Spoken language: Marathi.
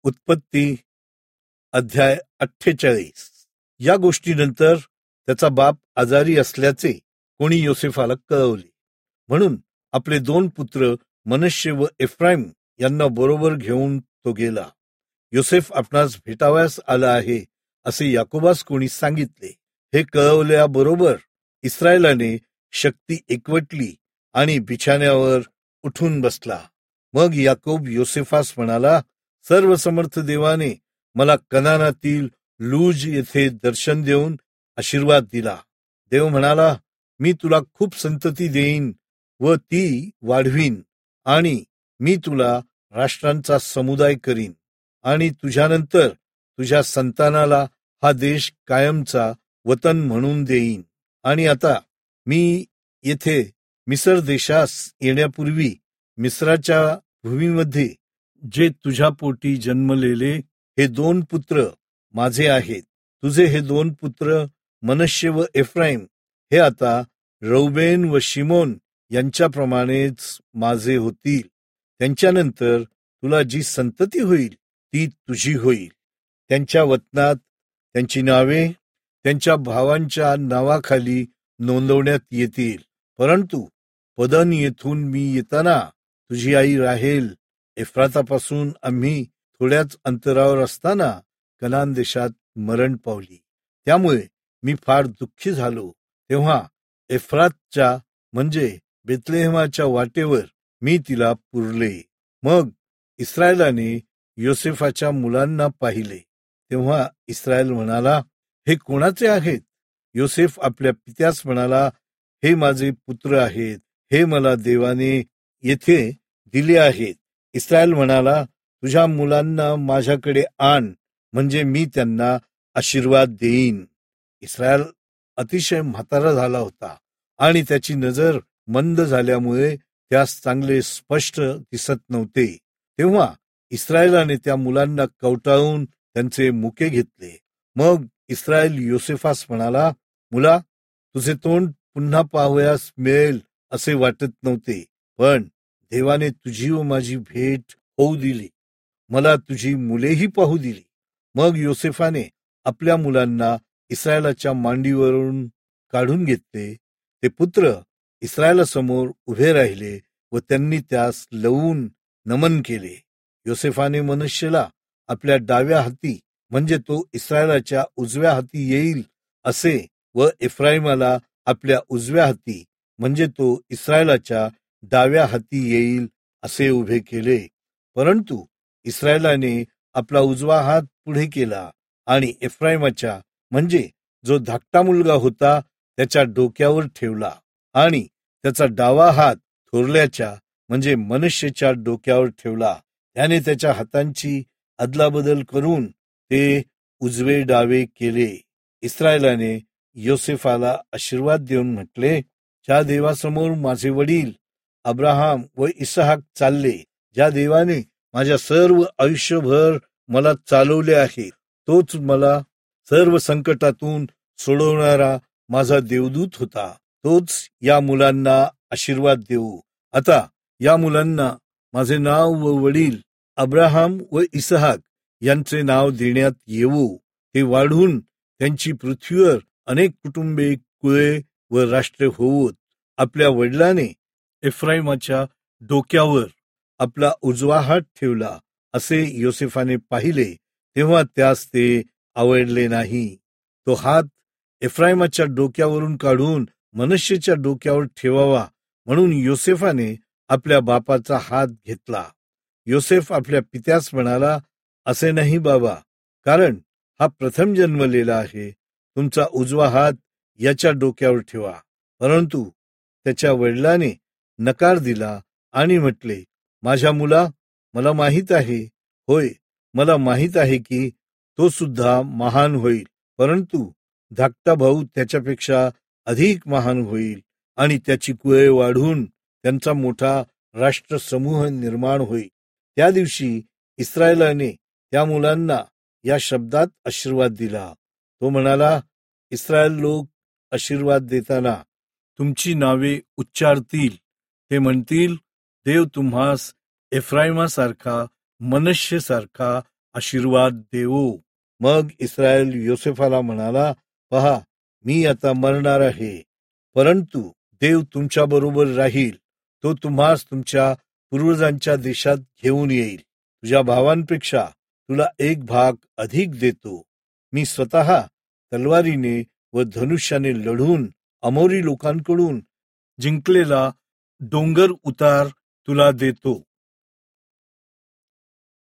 उत्पत्ती अध्याय 48. या गोष्टीनंतर त्याचा बाप आजारी असल्याचे कोणी योसेफाला कळवले. म्हणून आपले 2 पुत्र मनश्शे व एफ्राईम यांना बरोबर घेऊन तो गेला. योसेफ आपणास भेटावयास आला आहे असे याकोबास कोणी सांगितले. हे कळवल्याबरोबर इस्रायलाने शक्ती एकवटली आणि बिछाण्यावर उठून बसला. मग याकोब योसेफास म्हणाला, सर्वसमर्थ देवाने मला कनानातील लूज येथे दर्शन देऊन आशीर्वाद दिला. देव म्हणाला, मी तुला खूप संतती देईन व ती वाढवीन आणि मी तुला राष्ट्रांचा समुदाय करीन आणि तुझ्यानंतर तुझ्या संतानाला हा देश कायमचा वतन म्हणून देईन. आणि आता मी येथे मिसर देशास येण्यापूर्वी मिस्राच्या भूमीमध्ये जे तुझ्या पोटी जन्मलेले हे 2 पुत्र माझे आहेत. तुझे हे 2 पुत्र मनश्शे व एफ्राईम हे आता रौबेन व शिमोन यांच्याप्रमाणेच माझे होतील. त्यांच्यानंतर तुला जी संतती होईल ती तुझी होईल. त्यांच्या वतनात त्यांची नावे त्यांच्या भावांच्या नावाखाली नोंदवण्यात येतील. परंतु पदन येथून मी येताना तुझी आई राहेल एफ्रातापासून आम्ही थोड्याच अंतरावर असताना कनान देशात मरण पावली. त्यामुळे मी फार दुःखी झालो. तेव्हा एफ्रातच्या म्हणजे बेतलेहमाच्या वाटेवर मी तिला पुरले. मग इस्रायलाने योसेफाच्या मुलांना पाहिले. तेव्हा इस्रायल म्हणाला, हे कोणाचे आहेत? योसेफ आपल्या पित्यास म्हणाला, हे माझे पुत्र आहेत, हे मला देवाने येथे दिले आहेत. इस्रायल म्हणाला, तुझ्या मुलांना माझ्याकडे आण, म्हणजे मी त्यांना आशीर्वाद देईन. इस्रायल अतिशय म्हातारा झाला होता आणि त्याची नजर मंद झाल्यामुळे त्यास चांगले स्पष्ट दिसत नव्हते. तेव्हा इस्रायलाने त्या मुलांना कवटाळून त्यांचे मुके घेतले. मग इस्रायल योसेफास म्हणाला, मुला, तुझे तोंड पुन्हा पाहावयास मिळेल असे वाटत नव्हते, पण देवाने तुझी व माझी भेट होऊ दिली. मला तुझी मुलेही पाहू दिली. मग योसेफाने आपल्या मुलांना इस्रायलाच्या मांडीवरून काढून घेतले. ते पुत्र इस्रायलासमोर उभे राहिले व त्यांनी त्यास लवून नमन केले. योसेफाने मनश्शेला आपल्या डाव्या हाती म्हणजे तो इस्रायलाच्या उजव्या हाती येईल असे व एफ्राईमाला आपल्या उजव्या हाती म्हणजे तो इस्रायलाच्या डाव्या हाती येईल असे उभे केले. परंतु इस्रायलाने आपला उजवा हात पुढे केला आणि एफ्राईमाच्या म्हणजे जो धाकटा मुलगा होता त्याच्या डोक्यावर ठेवला आणि त्याचा डावा हात थोरल्याच्या म्हणजे मनश्शेच्या डोक्यावर ठेवला. त्याने त्याच्या हातांची अदलाबदल करून ते उजवे डावे केले. इस्रायलाने योसेफाला आशीर्वाद देऊन म्हटले, ज्या देवासमोर माझे वडील अब्राहाम व इसहाक चालले, ज्या देवाने माझ्या सर्व आयुष्यभर मला चालवले आहे, तोच मला सर्व संकटातून सोडवणारा माझा देवदूत होता. तोच या मुलांना आशीर्वाद देऊ. आता या मुलांना माझे नाव व वडील अब्राहाम व इसहाक यांचे नाव देण्यात येवो. ते वाढून त्यांची पृथ्वीवर अनेक कुटुंबे, कुळे व राष्ट्रे होवोत. आपल्या वडिलाने एफ्राईमाच्या डोक्यावर आपला उजवा हात ठेवला असे योसेफाने पाहिले, तेव्हा त्यास ते आवडले नाही. तो हात एफ्राईमाच्या डोक्यावरून काढून मनश्शेच्या डोक्यावर ठेवावा म्हणून योसेफाने आपल्या बापाचा हात घेतला. योसेफ आपल्या पित्यास म्हणाला, असे नाही बाबा, कारण हा प्रथम जन्मलेला आहे. तुमचा उजवा हात याच्या डोक्यावर ठेवा. परंतु त्याच्या वडिलाने नकार दिला आणि म्हटले, माझ्या मुला, मला माहीत आहे, होय, मला माहीत आहे की तो सुद्धा महान होईल, परंतु धाकटा भाऊ त्याच्यापेक्षा अधिक महान होईल आणि त्याची कुळे वाढून त्यांचा मोठा राष्ट्रसमूह निर्माण होईल. त्या दिवशी इस्रायलाने त्या मुलांना या शब्दात आशीर्वाद दिला. तो म्हणाला, इस्रायल लोक आशीर्वाद देताना तुमची नावे उच्चारतील. ते म्हणतील, देव तुम्हास एफ्राईमासारखा, मनश्शेसारखा आशीर्वाद देऊ. मग इस्रायल योसेफाला म्हणाला, पहा, मी आता मरणार आहे, परंतु देव तुमच्या बरोबर राहील. तो तुम्हास तुमच्या पूर्वजांच्या देशात घेऊन येईल. तुझ्या भावांपेक्षा तुला एक भाग अधिक देतो. मी स्वतः तलवारीने व धनुष्याने लढून अमोरी लोकांकडून जिंकलेला डोंगर उतार तुला देतो.